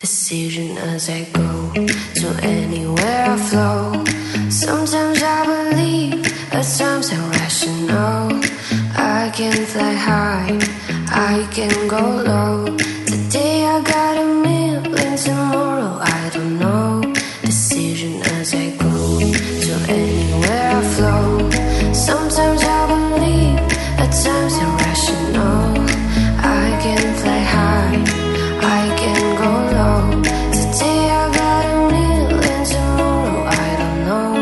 Decision as I go to anywhere I flow. Sometimes I believe, at times I'm rational. I can fly high, I can go low. Today I got a million, tomorrow I don't know. Decision as I go to anywhere I flow. Sometimes I believe, at times I'm rational. I can fly high, I can go low. Today I got a million, tomorrow I don't know.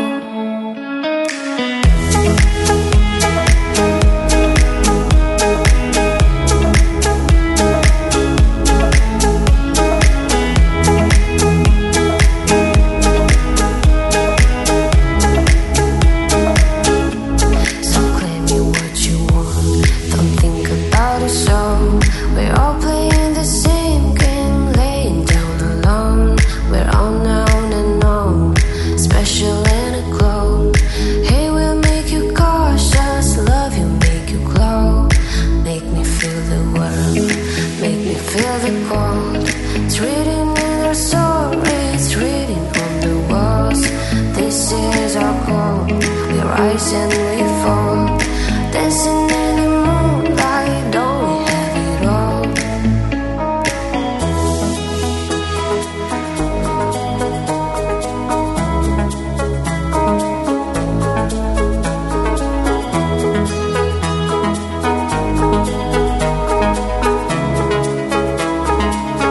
So claim me what you want, don't think about it so. We're all playing the same game, laying down alone. We're unknown and known, special and a clone. Hey, we'll make you cautious, love you, make you glow. Make me feel the world, make me feel the cold. It's written in our story, it's written on the walls. This is our call, we rise and we fall. Dancing in the moonlight, don't we have it all?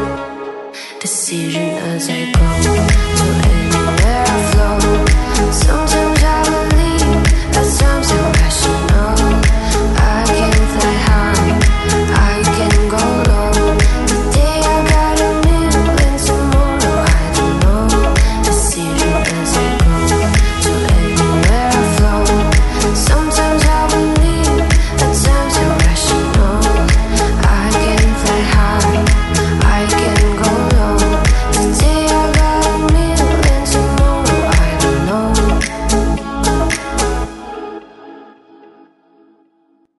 Decision as I go to anywhere I flow. So